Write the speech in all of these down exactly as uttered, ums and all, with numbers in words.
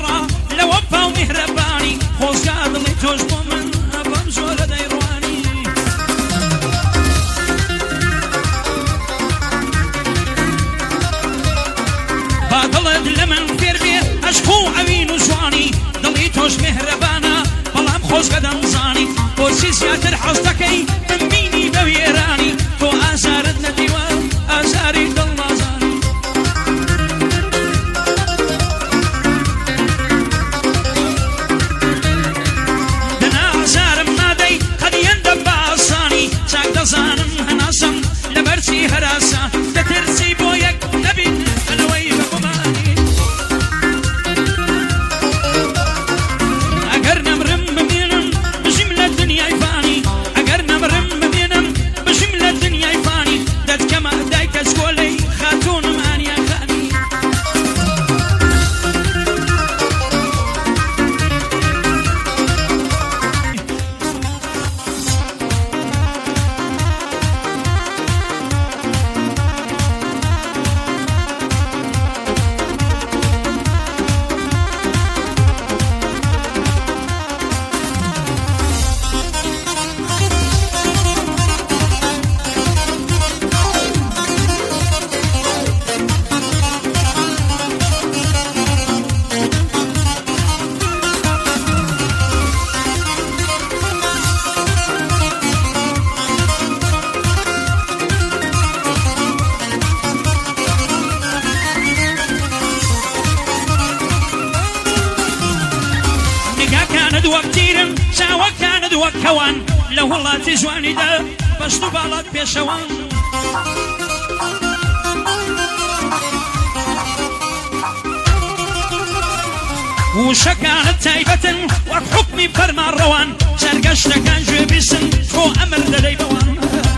گۆڕا لە وەپا و میهرەبانی خۆزگا دڵی تۆش بۆ من بەم زۆرە دەیڕوانی با دڵت لە من فێر بێ عەشق و ئەوین و جوانی دڵی تۆش میهرەبانە بەڵام خۆزگە دەمزانی بۆچی زیاتر حەز دەکەی بمبینی بە وێرانی تۆ ئازارت نەدیوە ئازاری دڵ نازانی دەنا ئازارم نادەی قەدیەندە بە ئاسانی چاک دەزانم هەناسم لەبەرچی هەراسە دەترسی بۆ یەک نەبین ئەلەوەی بە گومانی ئەگەر نەمرم بمێنم بژیم لە دنیای فانی ئەگەر نەمرم بمێنم بژیم لە دنیای فانی دەتکەمە دایکە چکۆلەی خاتوونم ئانیا خانی وەکتیرم چاوەکانت وەک کەوان لە وڵاتی جوانیدا بەشت و باڵات پێشەوان وشەکانت تایبەتن وەک حوکمی فەرمانڕەوان سەرگەشتەکان گوێبیستن تۆ ئەمر دەدەی بەوان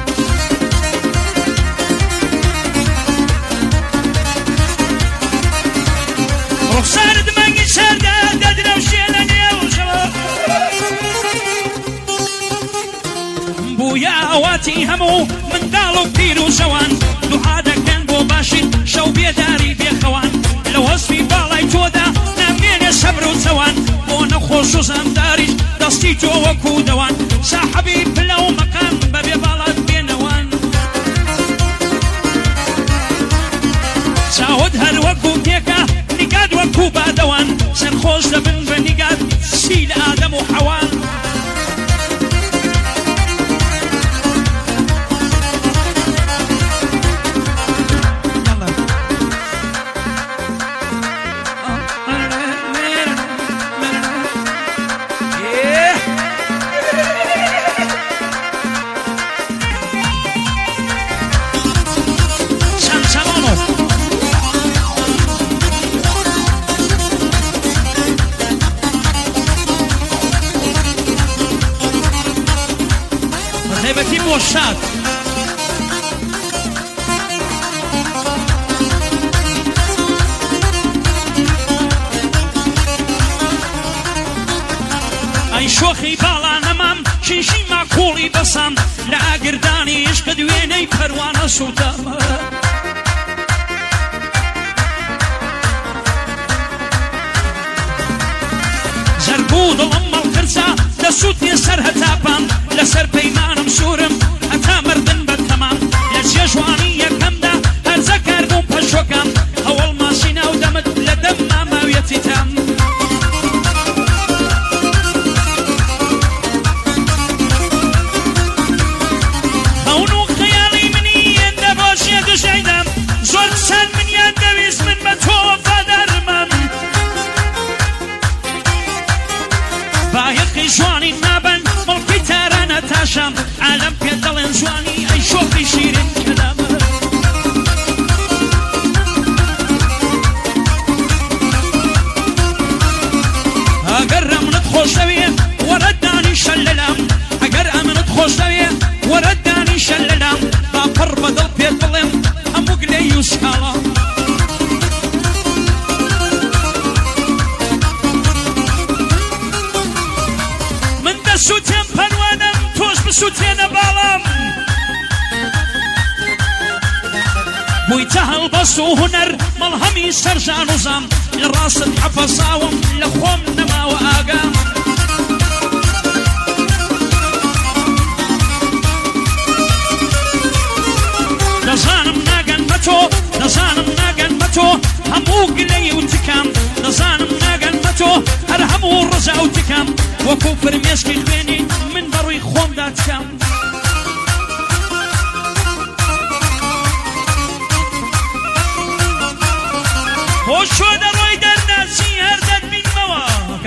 ڕوخسارت مانگی سەردا دەدرەوشێ لە نێوشەوە بوویە ئەواتی هەموو منداڵ و پیر و جەوان دوعا دەکەن بۆ باشین شەو بێداری بێخەوان لە وەسفی باڵای تۆدا نامێنێ سەبر و چەوان بۆ نەخۆش و زەمداریش دەستی تۆ وەکو دەوان ساحەبی پلە و مەقام بەبێ باڵات بێنەوان چاوت هەر وەکو تێکە نیگات وەکو بادەوان سەرخۆش دەبن بە نیگات سی لە ئادەم و حەوان هێبەتی بۆ شاد ئەی شۆخی باڵا نەمام کیشی ماکۆڵی بەسام لە ئاگردانی عشقت وێنەی پەروانە سووتەم زەربوو دڵم مەڵقرچە دەسووتێ سەر هەتاپام لەسەر پەیمانم سوورم هەتا مردن بە تەمام لە جێژوانی یەکەمدا هەرزە کاربووم پەشۆکەم هەوڵ ماسی ناو دەمت لە دەم ماماویەتی تام هەون و خەیاڵی منی ئێندە بۆشیە دژایدام زۆر چەند منیان دەویست من بە تۆ وەفادارمم بایەقی جوانی نابن مڵکی تارانە تاشام عالەم پێ دەڵێن جوانی ئەی شۆخی شیرین کەلامە ئەگەر ئەمنت خۆش دەوێ وەرە دانیشە لەلام ئەگەر ئەمنت خۆش دەوێ وەرە دانیشە لەلام با پڕ بەدڵ پێت بڵێم هەموو گلەی و سکاڵە من دەسووتێم پەروانەم تۆش بسووتێنە باڵام بوی جهل بەس و هونەر مەڵهەمی سەرژان و زام لە ڕاست حەفەزاوم لە خۆم نەماوە ئاگام دەزانم ناگەن بە تۆ دەزانم ناگەن بە تۆ هەموو گلەی و تکام دەزانم ناگەن بە تۆ هەر هەموو ڕزا و تکام وەکو فرمێسکی خوێنی من بەڕووی خۆمدا تکام بۆ چۆ دەڕۆی دەرناچی هەر دەربینمەوە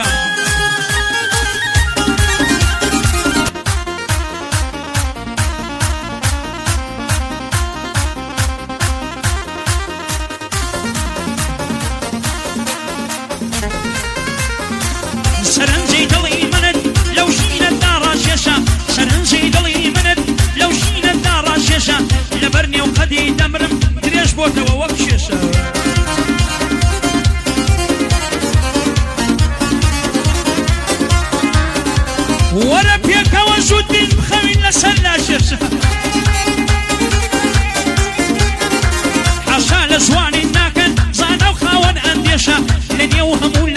سەرنجەی دڵی منت لەو ژینەتدا ڕاکێشە سەرنجەی دڵی منت لەو ژینەتدا ڕاکێشە لەبەر نێو قەدی دەمرم درێژ بۆتەوە وەک کێشە وەرە پێکەوە زوود بین بخەوین لەسەر لاشێشە حەشا لە زوانی ناکەن زانە و خاوەن ئەندێشە لە نێو هەموو